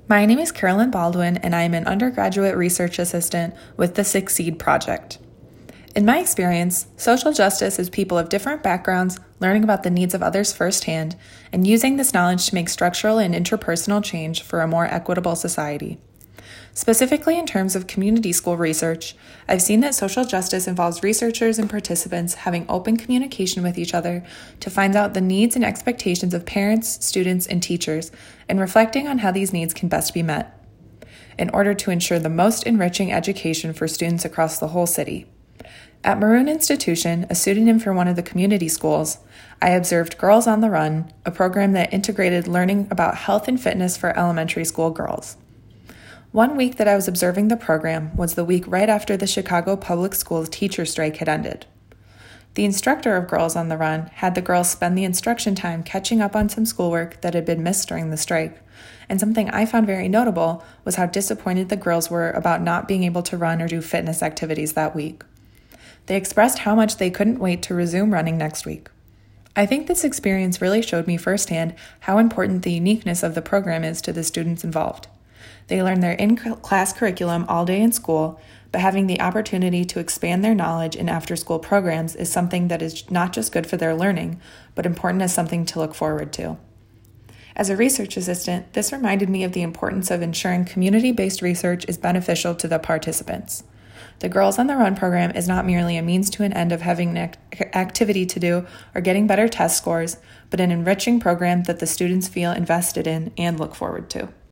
My name is Carolyn Baldwin, and I am an undergraduate research assistant with the Succeed Project. In my experience, social justice is people of different backgrounds learning about the needs of others firsthand and using this knowledge to make structural and interpersonal change for a more equitable society. Specifically in terms of community school research, I've seen that social justice involves researchers and participants having open communication with each other to find out the needs and expectations of parents, students, and teachers, and reflecting on how these needs can best be met in order to ensure the most enriching education for students across the whole city. At Maroon Institution, a pseudonym for one of the community schools, I observed Girls on the Run, a program that integrated learning about health and fitness for elementary school girls. One week that I was observing the program was the week right after the Chicago Public Schools teacher strike had ended. The instructor of Girls on the Run had the girls spend the instruction time catching up on some schoolwork that had been missed during the strike, and something I found very notable was how disappointed the girls were about not being able to run or do fitness activities that week. They expressed how much they couldn't wait to resume running next week. I think this experience really showed me firsthand how important the uniqueness of the program is to the students involved. They learn their in-class curriculum all day in school, but having the opportunity to expand their knowledge in after-school programs is something that is not just good for their learning, but important as something to look forward to. As a research assistant, this reminded me of the importance of ensuring community-based research is beneficial to the participants. The Girls on the Run program is not merely a means to an end of having an activity to do or getting better test scores, but an enriching program that the students feel invested in and look forward to.